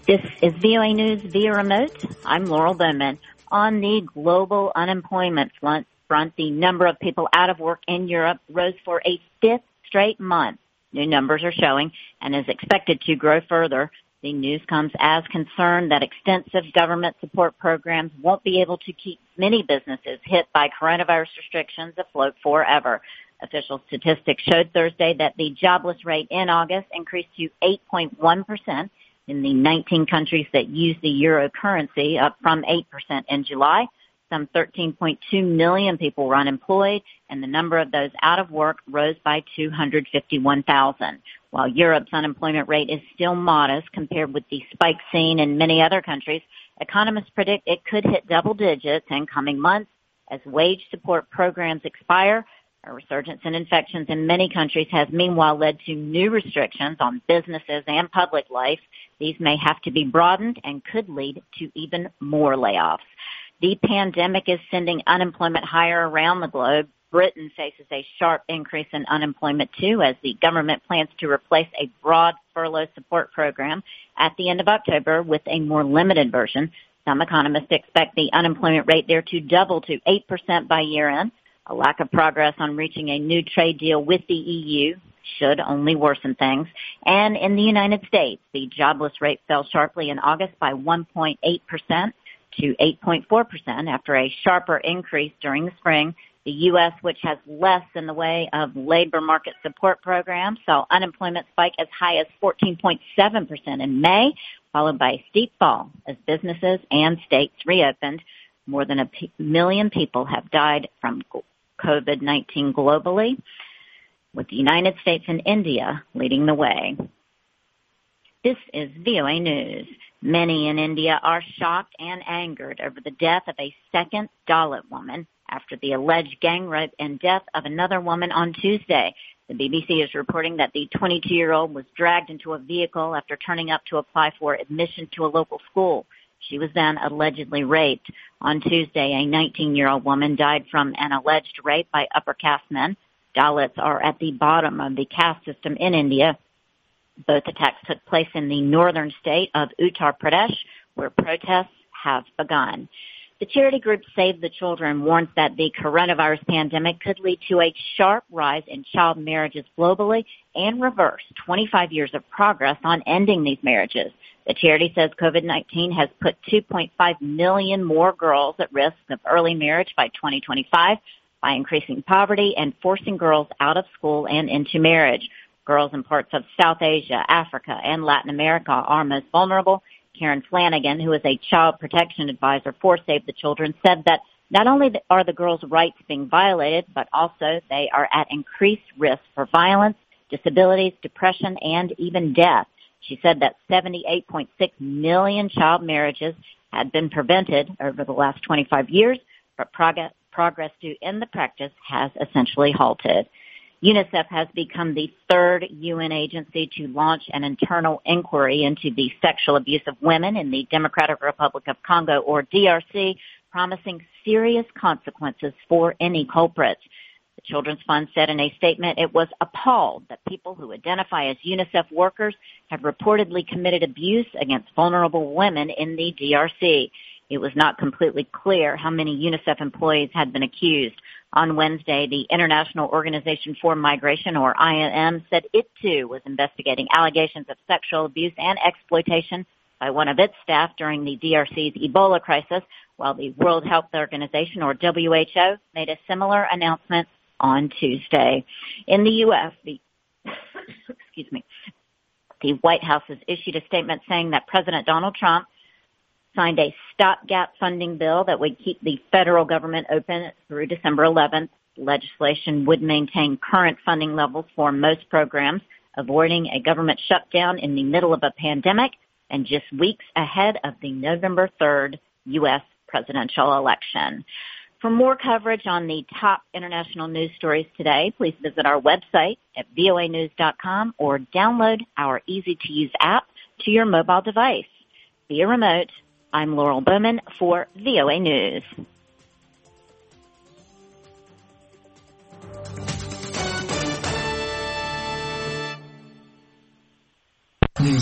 This is VOA News via remote. I'm Laurel Bowman. On the global unemployment front, the number of people out of work in Europe rose for a fifth straight month. New numbers are showing and is expected to grow further. The news comes as concern that extensive government support programs won't be able to keep many businesses hit by coronavirus restrictions afloat forever. Official statistics showed Thursday that the jobless rate in August increased to 8.1%. In the 19 countries that use the euro currency, up from 8% in July. Some 13.2 million people were unemployed, and the number of those out of work rose by 251,000. While Europe's unemployment rate is still modest compared with the spike seen in many other countries, economists predict it could hit double digits in coming months as wage support programs expire. A resurgence in infections in many countries has meanwhile led to new restrictions on businesses and public life. These may have to be broadened and could lead to even more layoffs. The pandemic is sending unemployment higher around the globe. Britain faces a sharp increase in unemployment too, as the government plans to replace a broad furlough support program at the end of October with a more limited version. Some economists expect the unemployment rate there to double to 8% by year end. A lack of progress on reaching a new trade deal with the EU should only worsen things. And in the United States, the jobless rate fell sharply in August by 1.8% to 8.4% after a sharper increase during the spring. The U.S., which has less in the way of labor market support programs, saw unemployment spike as high as 14.7% in May, followed by a steep fall as businesses and states reopened. More than 1 million people have died from COVID-19 globally, with the United States and India leading the way. This is VOA News. Many in India are shocked and angered over the death of a second Dalit woman after the alleged gang rape and death of another woman on Tuesday. The BBC is reporting that the 22-year-old was dragged into a vehicle after turning up to apply for admission to a local school. She was then allegedly raped. On Tuesday, a 19-year-old woman died from an alleged rape by upper caste men. Dalits are at the bottom of the caste system in India. Both attacks took place in the northern state of Uttar Pradesh, where protests have begun. The charity group Save the Children warns that the coronavirus pandemic could lead to a sharp rise in child marriages globally and reverse 25 years of progress on ending these marriages. The charity says COVID-19 has put 2.5 million more girls at risk of early marriage by 2025 by increasing poverty and forcing girls out of school and into marriage. Girls in parts of South Asia, Africa, and Latin America are most vulnerable. Karen Flanagan, who is a child protection advisor for Save the Children, said that not only are the girls' rights being violated, but also they are at increased risk for violence, disabilities, depression, and even death. She said that 78.6 million child marriages had been prevented over the last 25 years, but progress to end the practice has essentially halted. UNICEF has become the third UN agency to launch an internal inquiry into the sexual abuse of women in the Democratic Republic of Congo, or DRC, promising serious consequences for any culprits. The Children's Fund said in a statement it was appalled that people who identify as UNICEF workers have reportedly committed abuse against vulnerable women in the DRC. It was not completely clear how many UNICEF employees had been accused. On Wednesday, the International Organization for Migration, or IOM, said it too was investigating allegations of sexual abuse and exploitation by one of its staff during the DRC's Ebola crisis, while the World Health Organization, or WHO, made a similar announcement on Tuesday. In the U.S., the White House has issued a statement saying that President Donald Trump signed a stopgap funding bill that would keep the federal government open through December 11th. Legislation would maintain current funding levels for most programs, avoiding a government shutdown in the middle of a pandemic and just weeks ahead of the November 3rd U.S. presidential election. For more coverage on the top international news stories today, please visit our website at voanews.com or download our easy-to-use app to your mobile device. Via remote, I'm Laurel Bowman for VOA News.